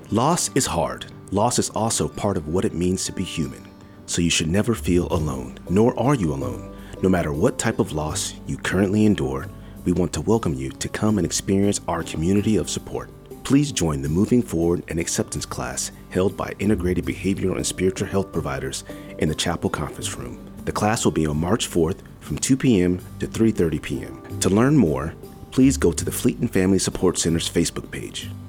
Loss is hard. Loss is also part of what it means to be human. So you should never feel alone, nor are you alone. No matter what type of loss you currently endure, we want to welcome you to come and experience our community of support. Please join the Moving Forward and Acceptance class held by Integrated Behavioral and Spiritual Health Providers in the Chapel Conference Room. The class will be on March 4th from 2 p.m. to 3:30 p.m. To learn more, please go to the Fleet and Family Support Center's Facebook page.